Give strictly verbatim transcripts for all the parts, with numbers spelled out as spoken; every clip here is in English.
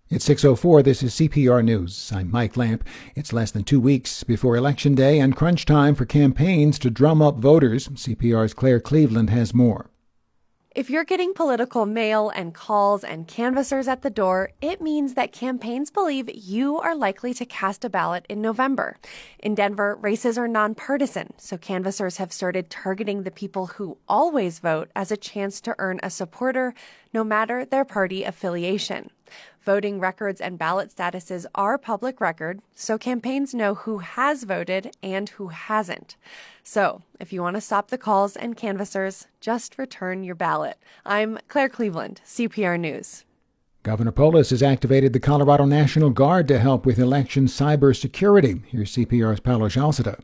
It's six oh four. This is C P R News. I'm Mike Lamp. It's less than two weeks before Election Day and crunch time for campaigns to drum up voters. C P R's Claire Cleveland has more. If you're getting political mail and calls and canvassers at the door, it means that campaigns believe you are likely to cast a ballot in November. In Denver, races are nonpartisan, so canvassers have started targeting the people who always vote as a chance to earn a supporter, no matter their party affiliation. Voting records and ballot statuses are public record, so campaigns know who has voted and who hasn't. So, if you want to stop the calls and canvassers, just return your ballot. I'm Claire Cleveland, C P R News. Governor Polis has activated the Colorado National Guard to help with election cybersecurity. Here's C P R's Paolo Shalceda.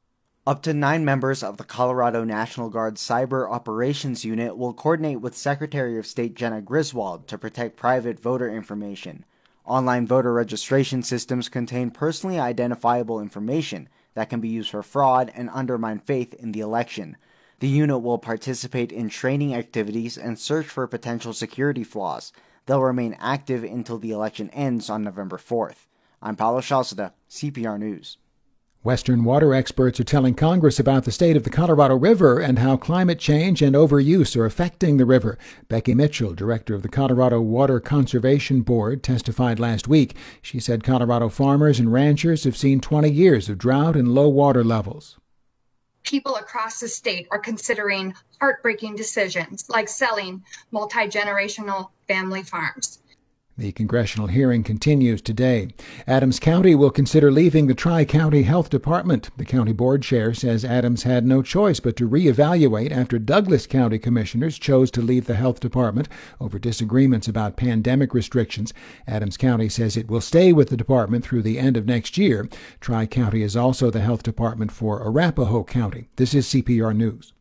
Up to nine members of the Colorado National Guard Cyber Operations Unit will coordinate with Secretary of State Jena Griswold to protect private voter information. Online voter registration systems contain personally identifiable information that can be used for fraud and undermine faith in the election. The unit will participate in training activities and search for potential security flaws. They'll remain active until the election ends on November fourth. I'm Paolo Shalceda, C P R News. Western water experts are telling Congress about the state of the Colorado River and how climate change and overuse are affecting the river. Becky Mitchell, director of the Colorado Water Conservation Board, testified last week. She said Colorado farmers and ranchers have seen twenty years of drought and low water levels. People across the state are considering heartbreaking decisions like selling multi-generational family farms. The congressional hearing continues today. Adams County will consider leaving the Tri-County Health Department. The county board chair says Adams had no choice but to reevaluate after Douglas County commissioners chose to leave the health department over disagreements about pandemic restrictions. Adams County says it will stay with the department through the end of next year. Tri-County is also the health department for Arapahoe County. This is C P R News.